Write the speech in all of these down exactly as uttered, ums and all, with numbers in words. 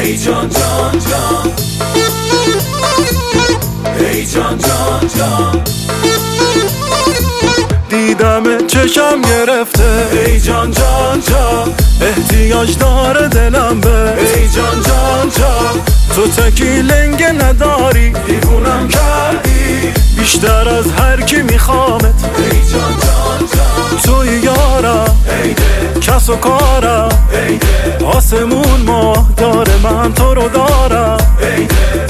ای جان جان جان، ای جان جان جان، دیدم چشم گرفته ای جان جان جان، احتیاج داره دلم به ای جان جان جان، تو تکی لنگه نداری دیوونم کردی بیشتر از هر کی میخوامت ای جان جان جان، توی یارم ای ده کس و کارم ای ده آسمون ماه داره من تو رو دارم ای ده،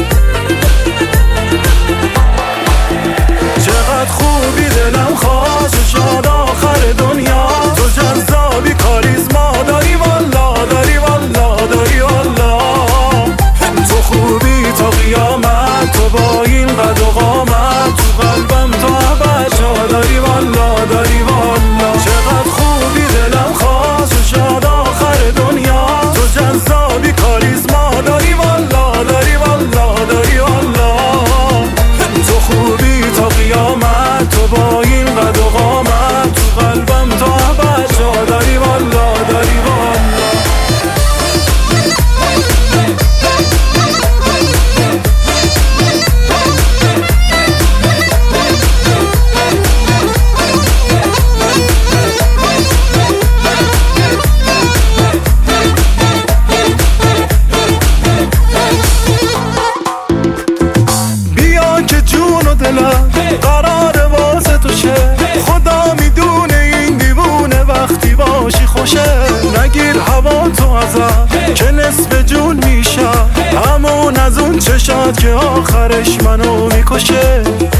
چقدر خوبی دلم خواست شاد آخر دنیا تو جذابی کاریزما داری والا داری والا داری والا تو خوبی تا قیامت تو با این قد و قامت تو قلبم تو ابد جا داری والا داری والا چقدر خوبی دلم خواست شاد آخر دنیا تو جذابی کاریزما داری والا داری والا داری والا تو خوبی تا قیامت تو با این قد و قامت تو قلبم تو ابد جا داری والا داری والا بیا که جون و دلم قرار واسه تو شه خدا میدونه این دیوونه وقتی باشی خوشه نگیر هوا تو ازم که نصف جون میشم همون از اون چشات که آخرش منو میکشه